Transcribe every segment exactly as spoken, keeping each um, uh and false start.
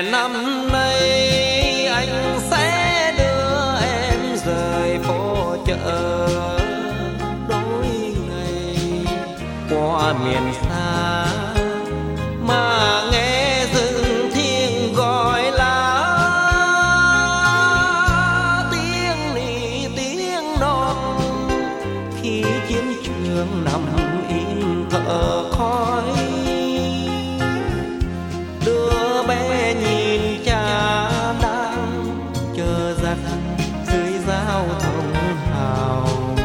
năm nay anh sẽ đưa em rời phố chợ đôi ngày qua miền xa mà nghe rừng thiêng gọi lá, tiếng nỉ tiếng non khi chiến trường nằm im thở khói. Đứa bé nhìn cha đang chờ giặc dưới giao thông hào,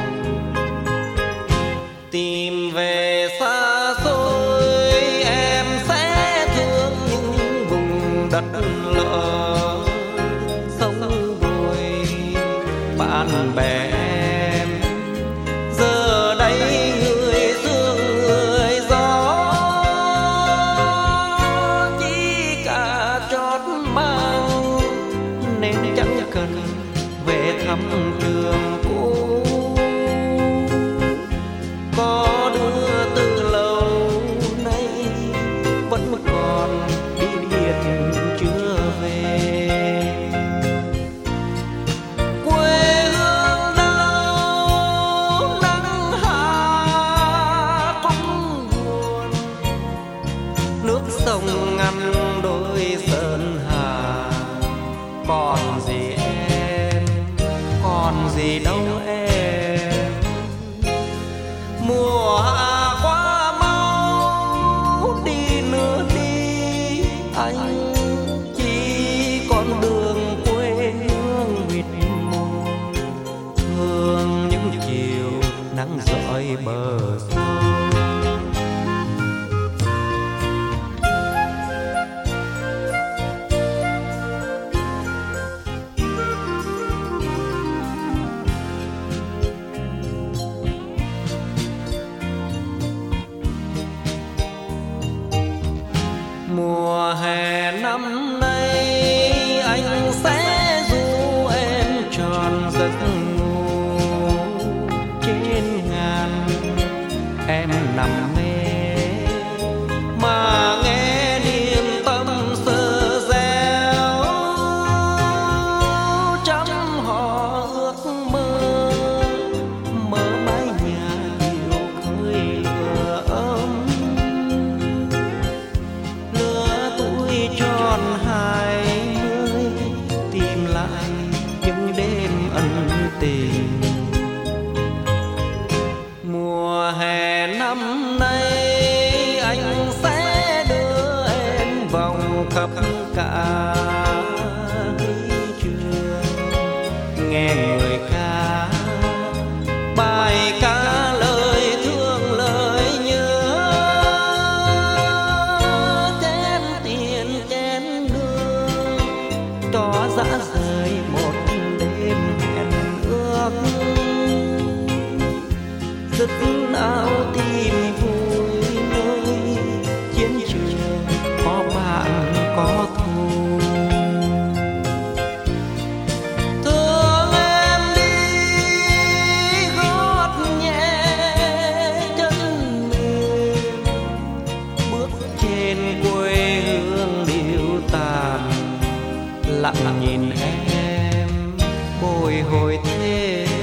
tìm về xa xôi em sẽ thương những vùng đất lỡ sông vùi bạn bè em. Giờ đây người sương người gió chỉ cả chót mang nên chẳng cần về thăm trường cũ. Có đứa từ lâu nay vẫn còn đi biệt chưa về. Quê hương đâu nắng hạ cũng buồn, nước sông ngăn đôi sơn hà. Còn gì em, còn gì đâu em. Mùa hạ quá mau đi nữa đi anh, chỉ còn đường quê hương mịt mù thương những chiều nắng rọi bờ sông. Mùa hè năm nay anh sẽ du em tròn giấc ngủ trên ngàn. Em nằm mê mà nghe niềm tâm sơ réo, trăm họ ước mơ mơ mái nhà điều khơi lửa ấm. Tròn hai mươi tìm lại những đêm ân tình. Mùa hè năm nay anh sẽ đưa em vòng khắp cả trường, nghe người ca bài ca lời thương lời nhớ. Chén tiền chén đường tỏ dã rời một đêm hẹn ước, dứt áo tìm vui nơi chiến trường có bạn có thù. Thương em đi gót nhẹ chân mềm, bước trên quê hương điêu tàn, lặng nhìn em bồi hồi thêm